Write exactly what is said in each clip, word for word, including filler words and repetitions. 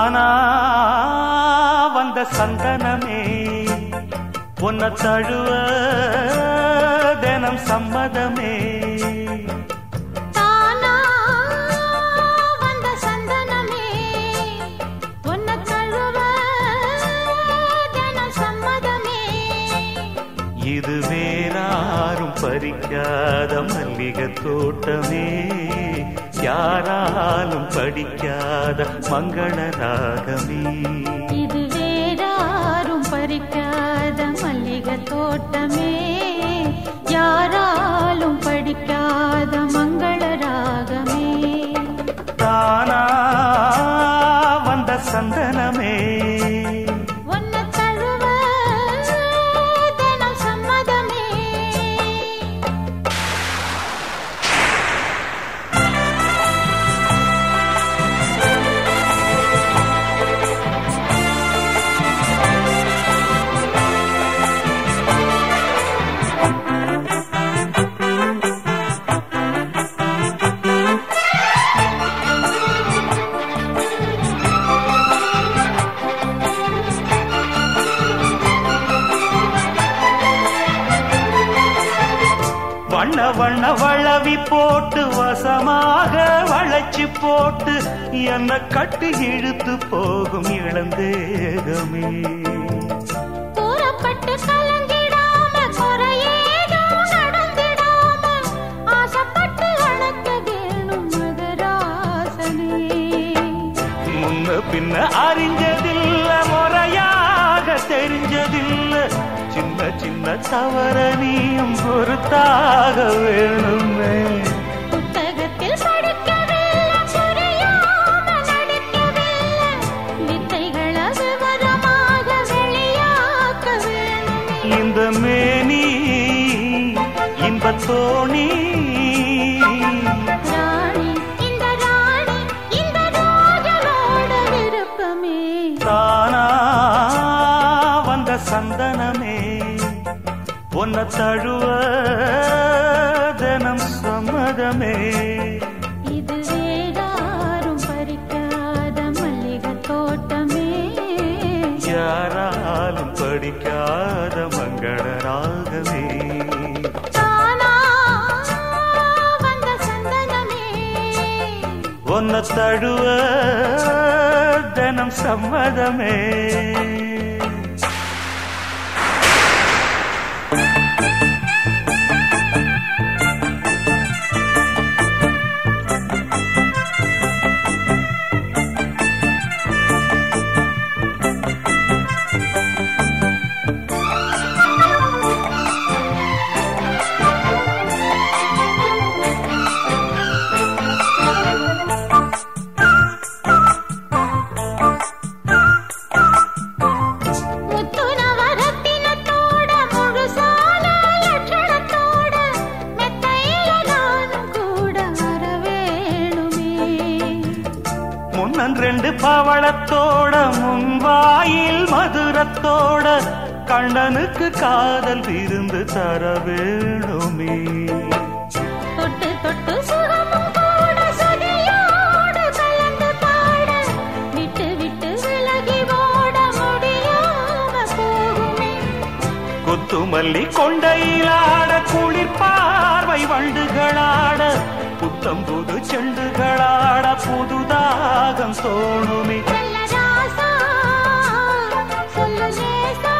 தானா வந்த சந்தனமே உன்னை தழுவ தினம் சம்மதமே. தானா வந்த சந்தனமே உன்னை தழுவ தினம் சம்மதமே. இது வேறாரும் பறிக்காத மல்லிகை தோட்டமே, யாராலும் படிக்காத மங்கள ராகமே. இது வேறாரும் பறிக்காத மல்லிகை தோட்டமே, யாராலும் படிக்காத மங்கள ராகமே. தானா வந்த சந்தனமே உன்னை தழுவ தினம் சம்மதமே. வண்ண வண்ண வளவி போட்டு வசமாக வளைச்சு போட்டு என்ன கட்டி இழுத்து போகும் இளந்தேகமே. கூறப்பட்டு கலந்திடாம குறையேதும் நடந்திடாம ஆசைப்பட்டு அழைக்க வேணும் மகராசனே. முன்ன பின்ன அறிஞ்சதில்ல, முறையாக தெரிஞ்சதில்ல, சின்ன சின்ன தவற நீயும் பொறுத்தாக வேணுமே. புத்தகத்தில் படிக்கவில்லை, புரியாம நடிக்கவில்லை, வித்தைகளை விவரமாக வெளியாக்க வேணுமே. இந்த மேனி இன்பத்தோணி ராணி இந்த ராணி இந்த ராஜனோட விருப்பமே. தானா வந்த சந்தனமே உன்னை தழுவ தினம் சம்மதமே. இது வேறாரும் பறிக்காத மல்லிகை தோட்டமே, யாராலும் படிக்காத மங்கள ராகமே. தானா வந்த சந்தனமே உன்னை தழுவ தினம் சம்மதமே. முத்துனவரத்தினத்தோட முழுசான லட்சணத்தோட மெத்தையில நானும் கூட வர வேணுமே. முன்னன் ரெண்டு பவளத்தோட முன்வாயில் மதுரத்தோட கண்ணனுக்கு காதல் விருந்து தர வேணுமே. தொட்டு தொட்டு சுகமும் கூட சுதியோடு கலந்து பாட, விட்டு விட்டு விலகி ஓட முடியாம போகுமே. கொத்துமல்லி கொண்டையிலாட குளிர் பார்வை வண்டுகளாட, புத்தம் புது செண்டுகளாட புதுதாகம் தோணுமே. நல்ல ராசா சொல்லு லேசா,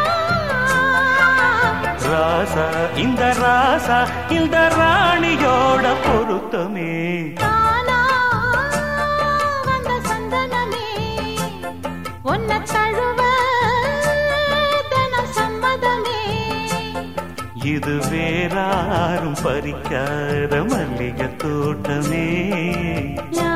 ராசா இந்த ராசா இந்த ராணியோட பொருத்தமே. தானா வந்த சந்தனமே உன்னை தழுவ தினம் சம்மதமே. இது வேறாரும் பறிக்காத மல்லிகை தோட்டமே,